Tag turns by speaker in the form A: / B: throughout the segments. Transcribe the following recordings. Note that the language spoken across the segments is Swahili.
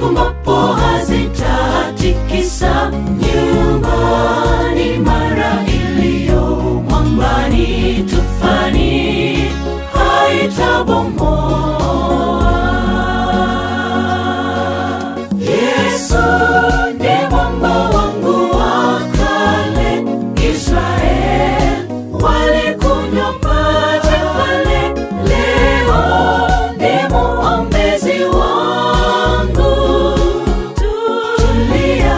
A: zivumapo hazitatikisa nyumbani, mara iliyo mwambani tufani haitabomoa. Yesu ndiye mwamba wangu wa kale, Israeli walikunywa maji pale, leo ndiye mwombezi wangu. Tulia,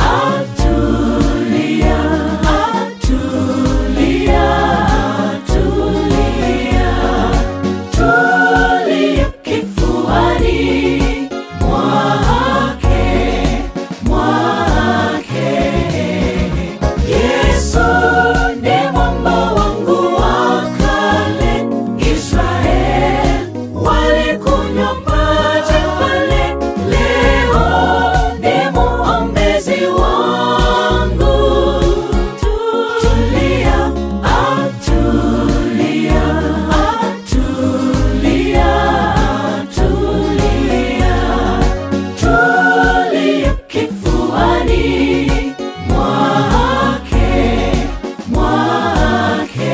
A: atulia, atulia, atulia, tulia kifuani mwake, mwake. Yesu ndiye mwamba wangu wa kale, Israeli walikunywa maji pale, leo ndiye mwombezi wangu. Tulia, atulia, atulia, atulia, tulia kifuani mwake, mwake.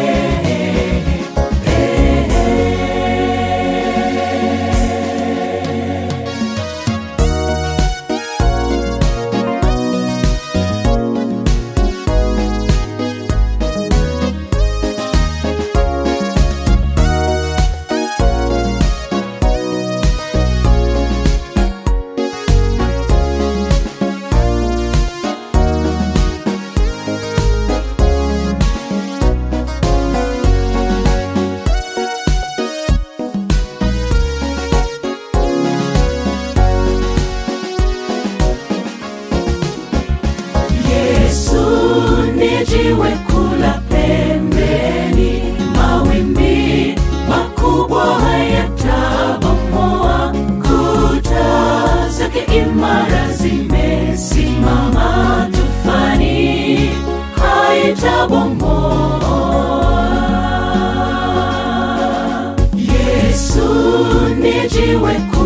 A: Yesu ni jiwe kula pembeni, mawimbi makubwa hayatabomoa. Kuta zake imara zimesimama, tufani haitabomoa. Yesu ni jiwe